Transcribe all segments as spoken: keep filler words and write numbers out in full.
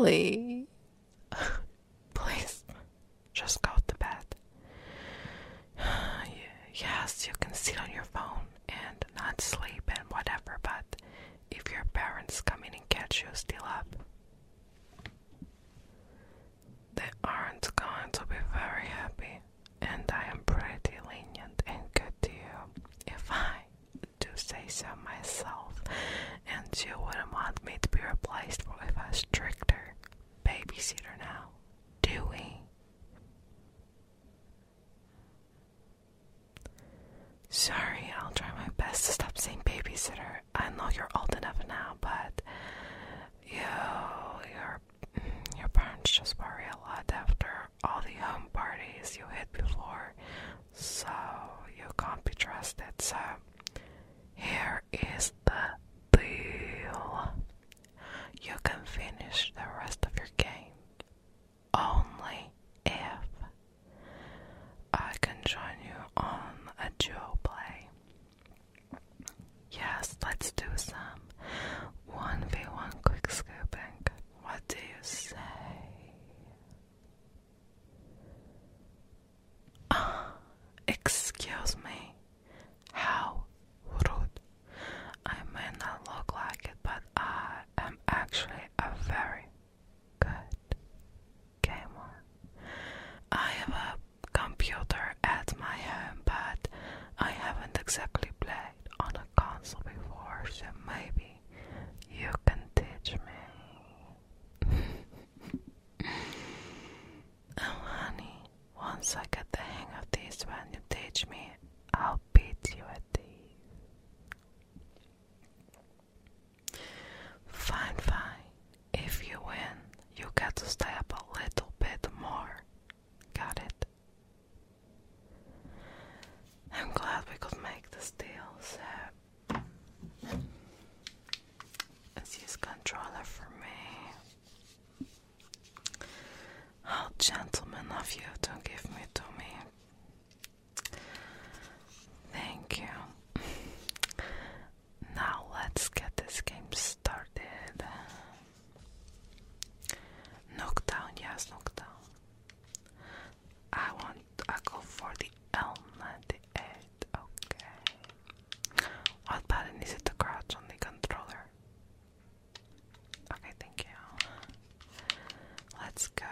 Really? Please, just go to bed. Yes, you can sit on your phone and not sleep and whatever, but if your parents come in and catch you still up, they aren't going to be very happy, and I am pretty lenient and good to you, if I do say so myself, and you wouldn't want me to be replaced with a stricter babysitter now, do we? Sorry, I'll try my best to stop saying babysitter. I know you're old enough now, but you, your, your parents just worry a lot after all the home parties you hit before, so you can't be trusted. So here is the deal. You can finish the rest of your game only if I can join you on a duo play. Yes, let's do some one v one quick scooping. What do you say? Ah, excuse me. How rude. I may not look like it, but I am actually a very good gamer. I have a computer at my home, but I haven't exactly played on a console before, so maybe you can teach me. Oh honey, once I get the hang of this when you teach me, I'll beat you at these. Fine, fine. If you win, you get to stay up a little bit more. Got it? I'm glad we could make this deal, so let's use controller for me. How gentleman of you to give me to me. Thank you. Now let's get this game started. Knockdown, yes, knockdown. I want, I go for the L ninety-eight, okay. What button is it to crouch on the controller? Okay, thank you. Let's go.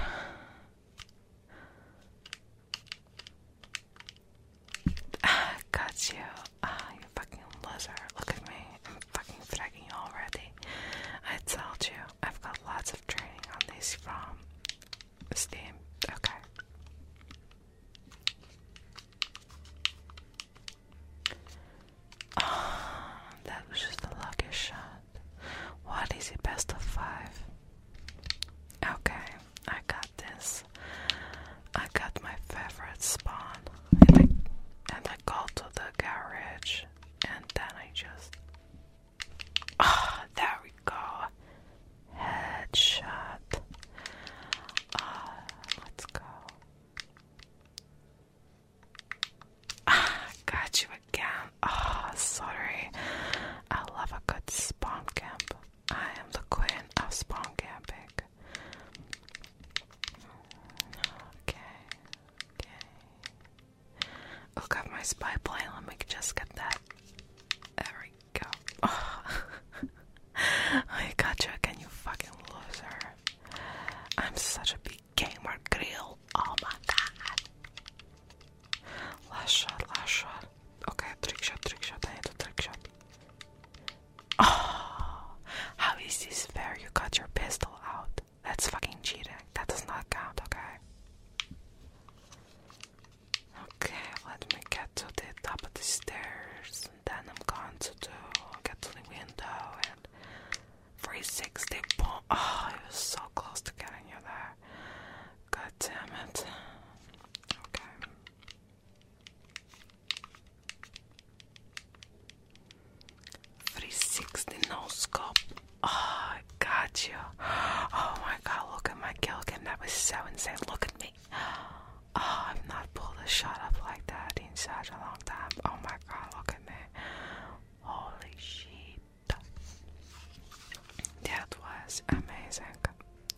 Ah, got you. Ah, you fucking loser. Look at me. I'm fucking fragging you already. I told you, I've got lots of training on this from Steam. Okay. Oh, that was just a lucky shot. What is it, best of five? Okay, I got this. I got my favorite spawn. And I, and I go to the garage. And then I just... Ah, oh, there we go. Headshot. Ah, let's go. Ah, got you again. Ah, oh, sorry. I love a good spawn camp. I am the queen of spawn camping. Okay, okay. Look at my spy plane. Let me just get that. There we go. Oh. I got you again, you fucking loser. I'm such a big gamer grill. Oh my god. Last shot, last shot. Okay, trick shot, trick shot. I need a trick shot. Oh, how is this fair? You got your pistol out. That's fucking cheating. That does not count, okay? Okay, let me get to the top of the stairs. And then I'm going to do, get to the window and three sixty. Boom. Oh, it was so close to getting you there. God damn it. Okay. three sixty no scope. Oh, I got you. Oh my god, look at my kill cam. That was so insane. Look at me. Oh, I've not pulled a shot up like that in such a long time. Oh my god, look at me. Holy shit. That was amazing.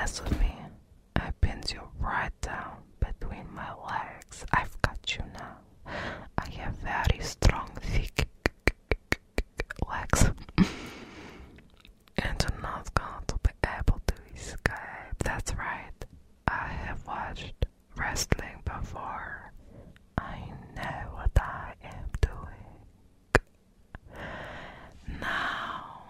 mess with me, I pinned you right down between my legs. I've got you now. I have very strong, thick legs. And you're not going to be able to escape. That's right. I have watched wrestling before. I know what I am doing. Now,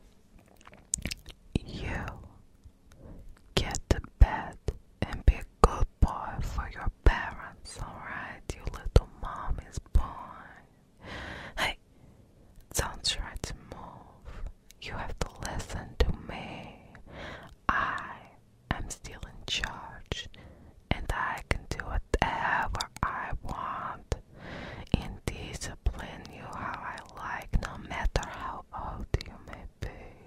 you get to bed and be a good boy for your parents, alright? You little mommy's boy. Hey, don't try to move. You have to listen to me. I am still in charge, and I can do whatever I want and discipline you how I like, no matter how old you may be.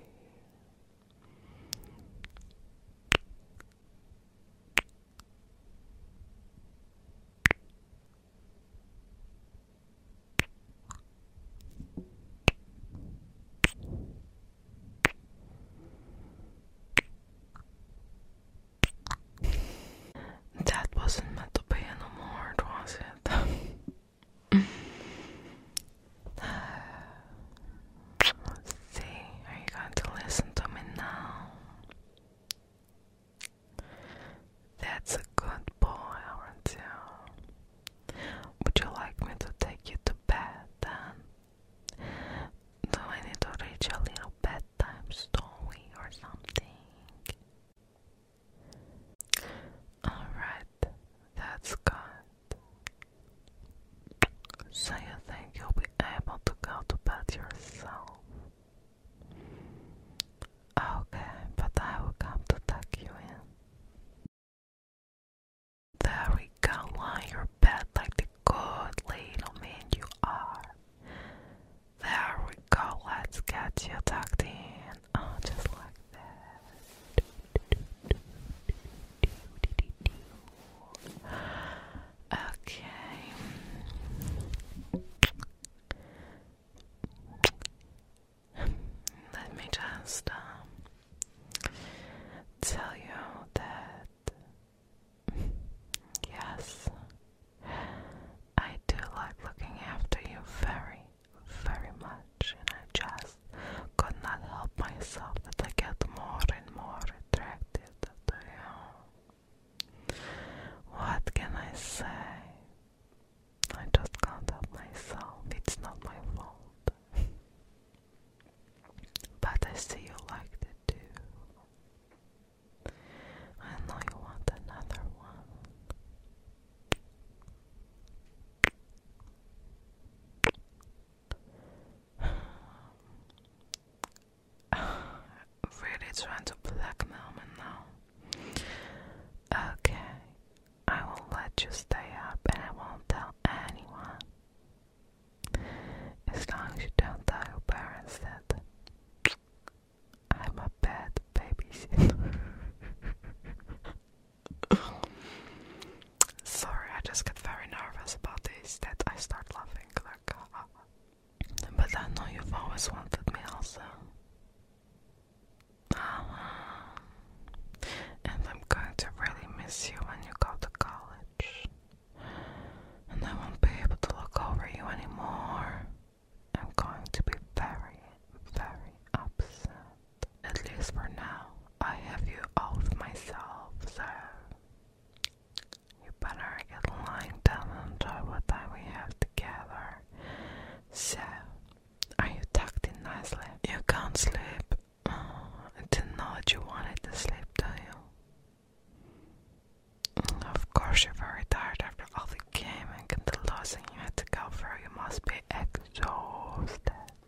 That wasn't meant to be anymore, was it? Let's see, are you going to listen to me now? That's a good boy, aren't you? Would you like me to take you to bed then? Do I need to read you a little bedtime story or something? Alright, that's good. So you think you'll be able to go to bed yourself? Okay, but I will come to tuck you in. There we go, lie your bed like the good little man you are. There we go, let's get you tucked in. Oh, just like that. Okay. Let me just um, tell you that yes, I do like looking after you very, very much, and I just could not help myself that I get more and more attracted to you. What can I say? I just can't help myself. It's not my fault. But I see you liked it too. I know you want another one. Really trying to blackmail me now. Okay, I will let you stay up and I won't tell anyone. As long as you don't tell your parents that I'm a bad babysitter. Sorry, I just get very nervous about this that I start laughing like uh, but I know you've always wanted me also. Uh-huh. And I'm going to really miss you when you go to college. And I won't be able to look over you anymore. I'm going to be very, very upset. At least for now, I have you all of myself, so you better get lying down and enjoy what time we have together. So, are you tucked in nicely? You can't sleep. Oh, I didn't know that you wanted to sleep, do you? Of course you're very tired after all the gaming and the losing you had to go through. You must be exhausted.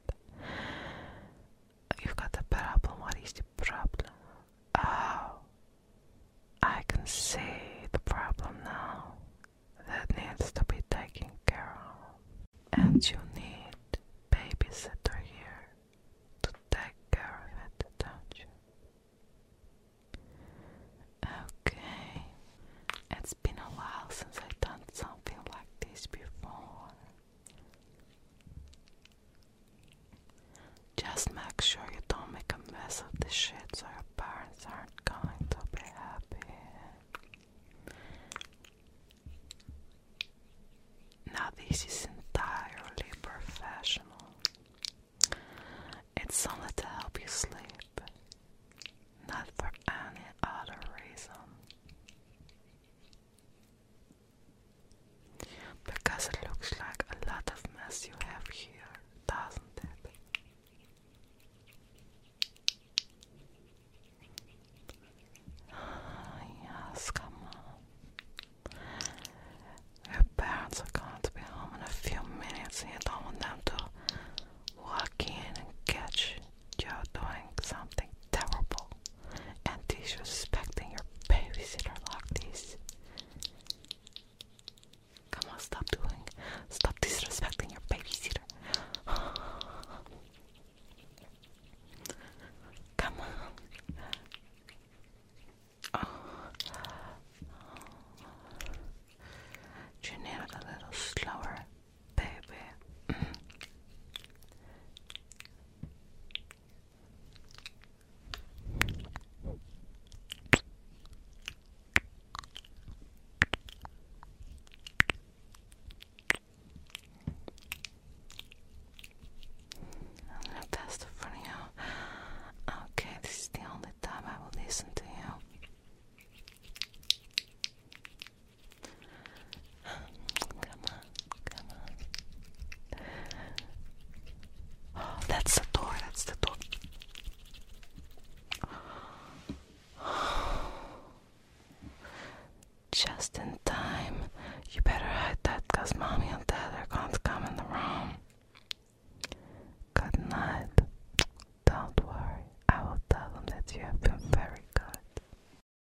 You've got a problem. What is the problem? Oh, I can see the problem now. That needs to be taken care of. And you need babysitter here to take care of it, don't you? Okay. It's been a while since I've done something like this before. Just make sure you don't make a mess of the shit so your parents aren't going to be You better hide that, cause mommy will